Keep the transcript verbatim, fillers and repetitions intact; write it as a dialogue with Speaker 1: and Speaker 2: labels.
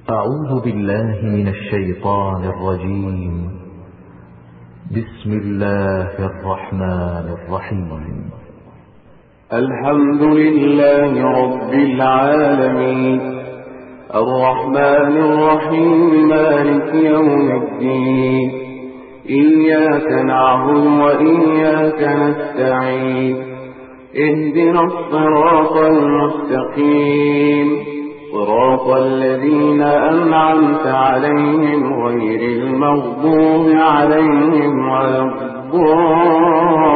Speaker 1: أعوذ بالله من الشيطان الرجيم. بسم الله الرحمن الرحيم.
Speaker 2: الحمد لله رب العالمين، الرحمن الرحيم، مالك يوم الدين. إياك نعبد وإياك نستعين، اهدنا الصراط المستقيم، صراط الذين أنعمت عليهم غير المغضوب عليهم ولا الضالين.